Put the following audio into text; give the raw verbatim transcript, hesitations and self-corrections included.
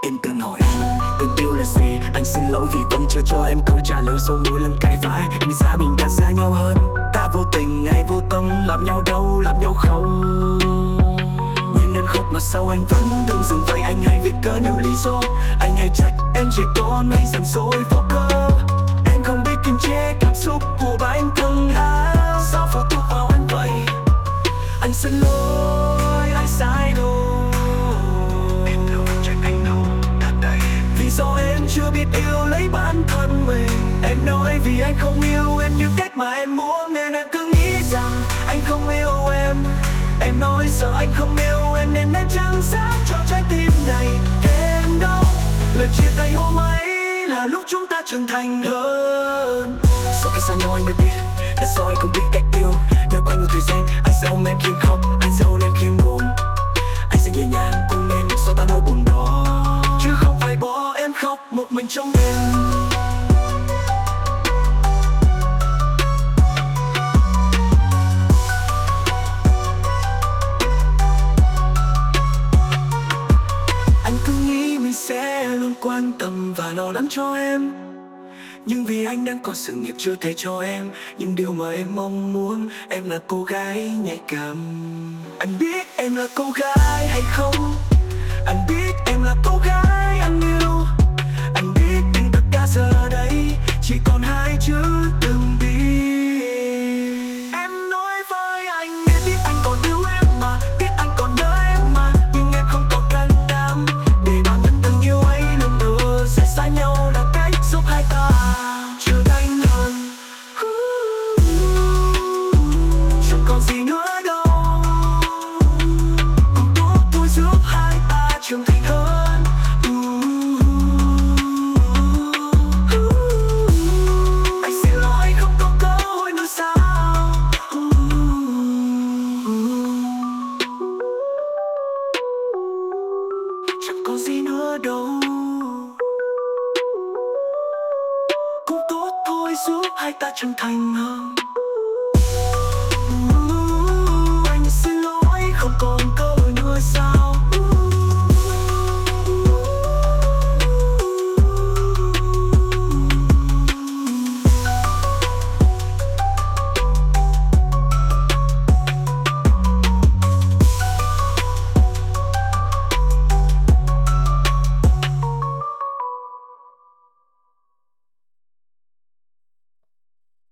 Em cần hỏi anh, tình yêu là gì? Anh xin lỗi vì vẫn chưa cho em câu trả lời sau mỗi lần cãi vã. Vì sao mình đã xa nhau hơn? Ta vô tình hay vô tâm làm nhau đau, làm nhau không. Nhưng em khóc mà sao anh vẫn đừng dừng vậy? Anh hay viết cớ nhiều lý do, anh hay trách em chỉ có hay giận dỗi vô cớ. Em không biết kiềm chế cảm xúc của bản thân ha, sao phụ thuộc vào anh vậy? Anh xin lỗi, anh sai rồi. Em đâu trách anh đâu, thật đấy. Vì do em chưa biết yêu lấy bản thân mình. Em nói vì anh không yêu em như cách mà em muốn, nên em cứ nghĩ rằng anh không yêu em. Em nói sợ anh không yêu em nên em chẳng dám cho trái tim này em đâu. Lần chia tay hôm ấy là lúc chúng ta trưởng thành hơn. Sau khi xa nhau anh mới biết, đã do anh không biết cách yêu. Nếu qua nhiều thời gian, anh sẽ ôm em khi em khóc, anh sẽ ôm em khi em buồn. Anh sẽ nhẹ nhàng cùng em xóa tan nỗi buồn đó, chứ không phải bỏ em khóc một mình trong đêm. Sẽ luôn quan tâm và lo lắng cho em. Nhưng vì anh đang có sự nghiệp chưa thể cho em những điều mà em mong muốn. Em là cô gái nhạy cảm. Anh biết em là cô gái hay không. Anh biết em là cô gái anh yêu. Anh biết nhưng tất cả giờ đây chỉ còn hai chữ đừng đi. Em nói với anh biết biết anh còn yêu em mà, biết anh còn nhớ em mà, nhưng em không còn can đảm để bản thân từng yêu ấy lần nữa. Sẽ xa nhau là cách giúp hai ta trở thành hơn. Chẳng còn gì nữa đâu, cũng tốt thôi giúp hai ta trưởng thành hơn. Anh xin lỗi không có cơ hội nữa sao. Chẳng có gì nữa đâu, cũng tốt thôi giúp hai ta trưởng thành hơn.